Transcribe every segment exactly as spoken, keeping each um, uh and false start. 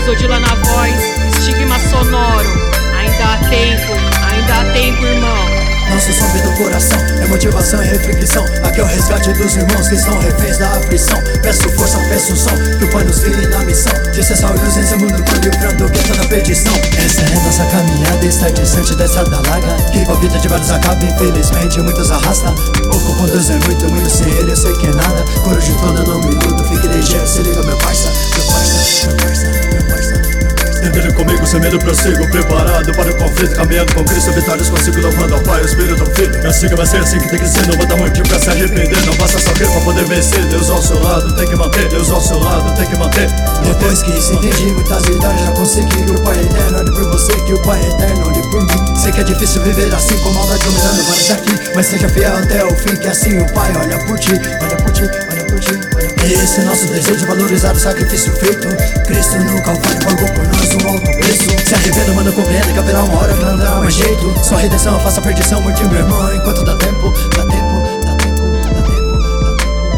Zodila na voz, estigma sonoro. Ainda há tempo, ainda há tempo, irmão. Nosso som vem do coração, é motivação e reflexão. Aqui é o resgate dos irmãos que estão reféns da aflição. Peço força, peço som, que o Pai nos guie na missão de cessar o luz nesse mundo todo, livrando o gueto da perdição. Essa é nossa caminhada, estar distante dessa da larga, que com a vida de vários acaba, infelizmente muitos arrasta. Pouco com Deus é muito, muito sem Ele eu sei que é nada. Coro de toda, não me iludo, fique ligeiro, se liga meu parça. Meu parça, meu parça, meu parça. Entende comigo, sem medo prossigo, preparado para o conflito, caminhando com Cristo, vitórias consigo, louvando ao Pai, o Espírito, o Filho. Eu sei que vai ser assim que tem que ser, não vai dar motivo pra se arrepender. Não basta só crer pra poder vencer, Deus ao seu lado tem que manter, Deus ao seu lado tem que manter. Depois que se entendi muitas vitórias já consegui, que o Pai eterno olhe por você, que o Pai eterno olhe por mim. Sei que é difícil viver assim, com maldade dominando vários aqui, mas seja fiel até o fim, que assim o Pai olha por ti, olha por ti, olha por ti, olha por ti. Esse é nosso desejo, valorizar o sacrifício feito. Cristo no Calvário pagou por nós um alto preço. Se arrependa, mano, compreenda que haverá uma hora que não dará mais jeito. Só redenção, faça perdição, morte, meu irmão, enquanto dá tempo, dá tempo, dá tempo, dá tempo, dá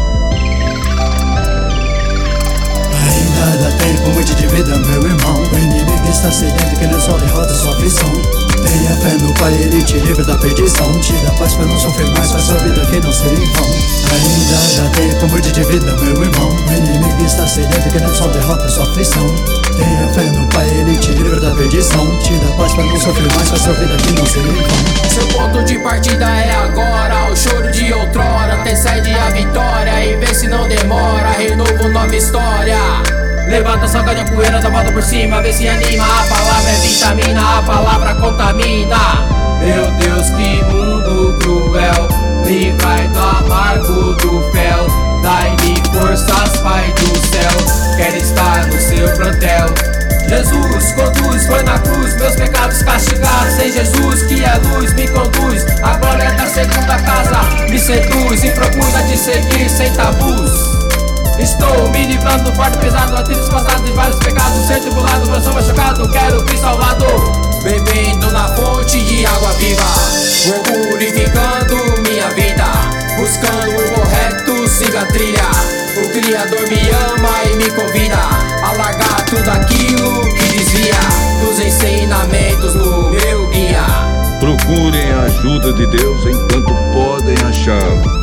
tempo. Ainda dá tempo, muito de vida, meu irmão. O inimigo está sedento, querendo só derrota, sua aflição. Tenha fé no Pai, Ele te livra da perdição. Te dá paz pra não sofrer mais, faz sua vida que não seria em vão. Ainda dá tempo, muito de vida, meu irmão. O inimigo está sedento, querendo só derrota, sua aflição. Tenha fé no Pai, Ele te livra da perdição. Te dá paz pra não sofrer mais, faz sua vida que não seria em vão. Seu ponto de partida é agora, o choro de outrora antecede a vitória, e vê se não demora, renovo nova história. Levanta, saca a poeira, dá volta por cima, vê se anima. A palavra é vitamina, a palavra contamina. Meu Deus, que mundo cruel, livrai do amargo do fel. Dai-me forças, Pai do céu, quero estar no seu plantel. Jesus, conduz, foi na cruz, meus pecados castigados. Sem Jesus, que é luz, me conduz. A glória da segunda casa me seduz e procura te seguir sem tabus. Estou me livrando do fardo pesado, atritos passados e vários pecados. Ser tribulado, coração machucado, quero Cristo ao lado. Bebendo na fonte de água viva, vou purificando minha vida. Buscando o correto, siga a trilha. O Criador me ama e me convida a largar tudo aquilo que desvia dos ensinamentos no meu guia. Procurem a ajuda de Deus enquanto podem achá-lo.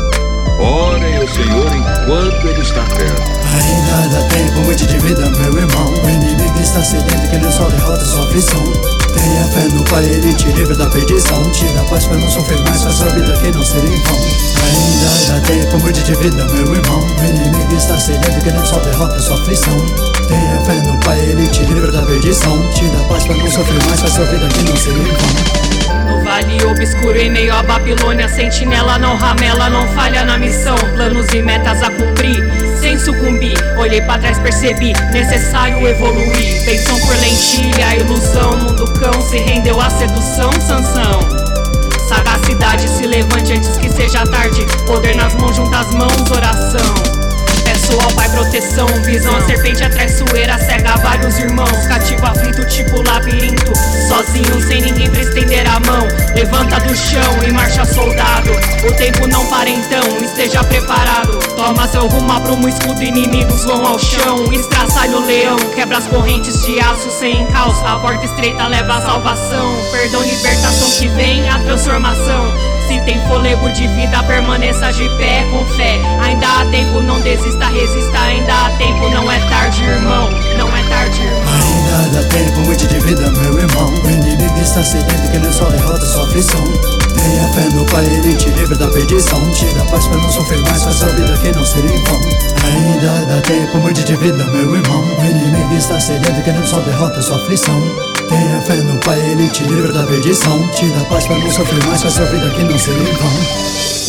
Orem ao Senhor enquanto Ele está perto. Ainda dá tempo, muito de vida, meu irmão. O inimigo está sedento, querendo só derrota, sua aflição. Tenha fé no Pai, Ele te livra da perdição. Te dá paz pra não sofrer mais, faz sua vida que não seria em vão. Ainda dá tempo, muito de vida, meu irmão. O inimigo está sedento, querendo só derrota, sua aflição. Tenha fé no Pai, Ele te livra da perdição. Te dá paz pra não sofrer mais, faz sua vida que não seria em vão. No vale obscuro em meio à Babilônia, sentinela não ramela, não falha na missão. Planos e metas a cumprir, sem sucumbir. Olhei pra trás, percebi, necessário evoluir. Pensão por lentilha, ilusão, mundo cão. Se rendeu à sedução, Sansão. Sagacidade, se levante antes que seja tarde. Poder nas mãos, junta as mãos, oração. Peço ao Pai proteção, visão, a serpente é traiçoeira, cega vários irmãos. Cativo aflito tipo labirinto, sozinho sem ninguém pra estender a mão. Levanta do chão e marcha soldado, o tempo não para então, esteja preparado. Toma seu rumo, aprumo, escudo, inimigos vão ao chão. Estraçalha o leão, quebra as correntes de aço sem encalço. A porta estreita leva a salvação, perdão, libertação que vem a transformação. Se tem fôlego de vida, permaneça de pé com fé. Ainda há tempo, não desista, resista. Ainda há tempo, não é tarde, irmão. Não é tarde, irmão. Ainda dá tempo, muito de vida, meu irmão. O inimigo está sedento, querendo só derrota, sua aflição. Tenha fé no Pai, Ele te livra da perdição. Te dá paz pra não sofrer mais, faz sua vida que não seria em vão. Ainda dá tempo, muito de vida, meu irmão. O inimigo está sedento, querendo só derrota, sua aflição. Tenha fé no Pai, Ele te livra da perdição. Te dá paz pra não sofrer mais, faz sua vida que não seria em vão.